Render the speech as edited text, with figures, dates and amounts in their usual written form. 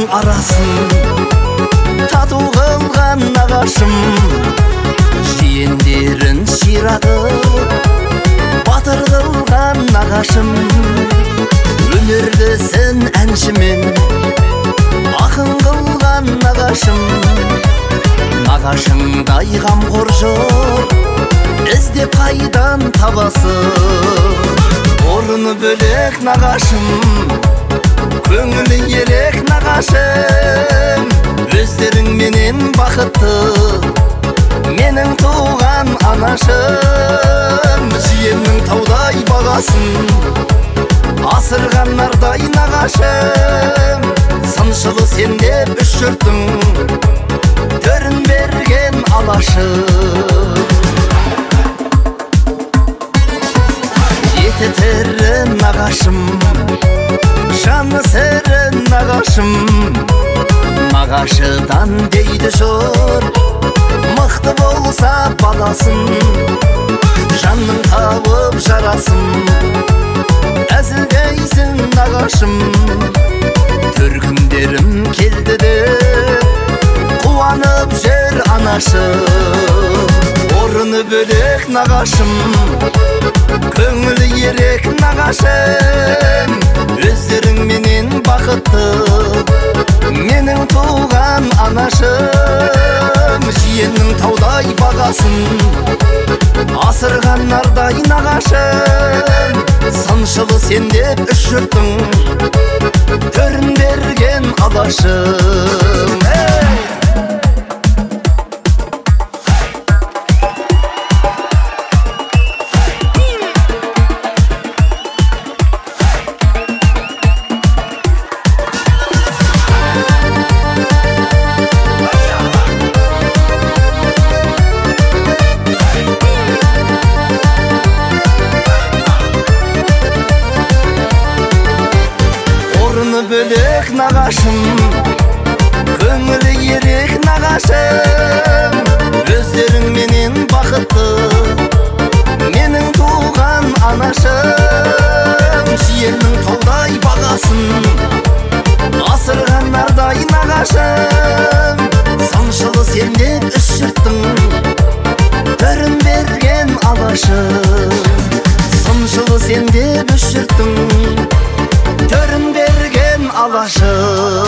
арасын тату қылған нағашым, жиендерін ширатып батыр қылған нағашым. Өнердісін әншімен ақын қылған нағашым. Нағашыңдай қамқор жоқ іздеп қайдан табасың? Орны бөлек нағашым, көңілі ерек нағашым. Өздерің менен бақытты менің туған анашым. Жиеннің таудай бағасын асырған нардай нағашым. Сыншылы сен деп үш жұрттың төрін берген алашым. Еті тірі нағашым, жаны сірі нағашым. Нағашыдан дейді жұрт мықты болса баласын. Жанның тауып жарасын әзілдейсің нағашым. Төркіндерім келді де қуанып жүр анашым. Орны бөлек нағашым, көңілі ерек нағашым. Өздерің менен бақытты менің туған анашым. Жиеннің таудай бағасын асырған нардай нағашым. Сыншылы сен деп үш жұрттың төрін берген алашым. Бөлек нағашым, көңілі ерек нағашым. Өздерің менен бақытты менің туған анашым. Жиеннің таудай бағасын асырған нардай нағашым. Сыншылы сен деп үш жұрттың төрін берген алашым. Сыншылы сен деп үш жұрттың төрін берген алашым.